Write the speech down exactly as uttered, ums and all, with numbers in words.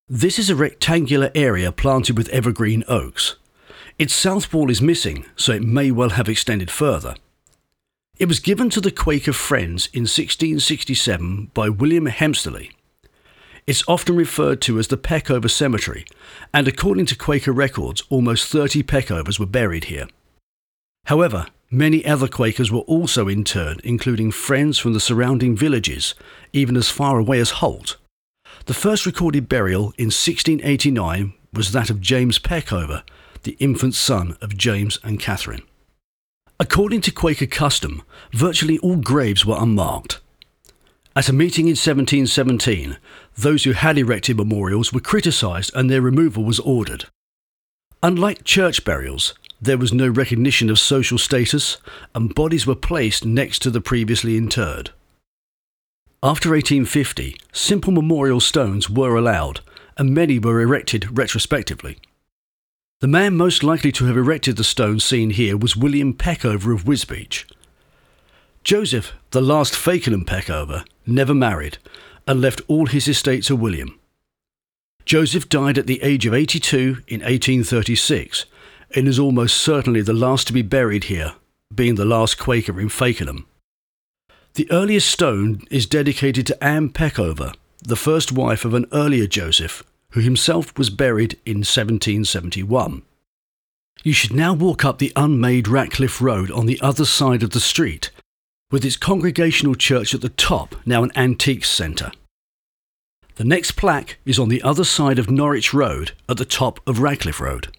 This is a rectangular area planted with evergreen oaks. Its south wall is missing, so it may well have extended further. It was given to the Quaker Friends in sixteen sixty-seven by William Hemsterley. It's often referred to as the Peckover Cemetery, and according to Quaker records, almost thirty Peckovers were buried here. However, many other Quakers were also interred, including friends from the surrounding villages, even as far away as Holt. The first recorded burial in sixteen eighty-nine was that of James Peckover, the infant son of James and Catherine. According to Quaker custom, virtually all graves were unmarked. At a meeting in seventeen seventeen, those who had erected memorials were criticised and their removal was ordered. Unlike church burials, there was no recognition of social status, and bodies were placed next to the previously interred. After eighteen fifty, simple memorial stones were allowed, and many were erected retrospectively. The man most likely to have erected the stone seen here was William Peckover of Wisbech. Joseph, the last Fakenham Peckover, never married, and left all his estate to William. Joseph died at the age of eighty-two in eighteen thirty-six, and is almost certainly the last to be buried here, being the last Quaker in Fakenham. The earliest stone is dedicated to Anne Peckover, the first wife of an earlier Joseph, who himself was buried in seventeen seventy-one. You should now walk up the unmade Ratcliffe Road on the other side of the street, with its Congregational Church at the top, now an antiques centre. The next plaque is on the other side of Norwich Road at the top of Ratcliffe Road.